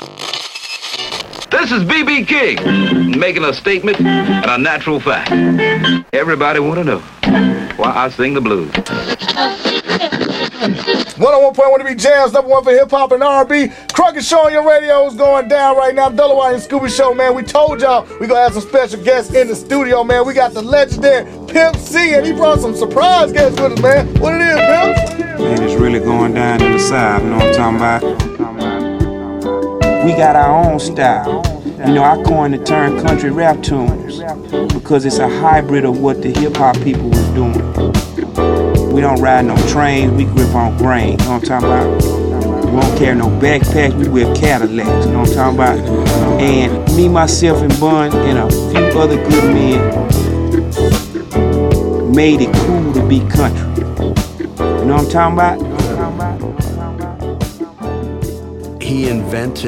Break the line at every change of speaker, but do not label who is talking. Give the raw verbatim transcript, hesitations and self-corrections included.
This is B B King, making a statement and a natural fact. Everybody want to know why I sing the blues.
one oh one point one to be Jams, number one for hip-hop and R and B. Crockett Show on your radio is going down right now. Delaware and Scooby Show, man. We told y'all we going to have some special guests in the studio, man. We got the legendary Pimp C, and he brought some surprise guests with us, man. What it is, Pimp?
Man, it's really going down in the South, you know what I'm talking about? We got our own style. You know, I coined the term country rap tunes because it's a hybrid of what the hip-hop people was doing. We don't ride no trains, we grip on grain, you know what I'm talking about? We don't carry no backpacks, we wear Cadillacs, you know what I'm talking about? And me, myself, and Bun, and a few other good men made it cool to be country. You know what I'm talking about?
He invented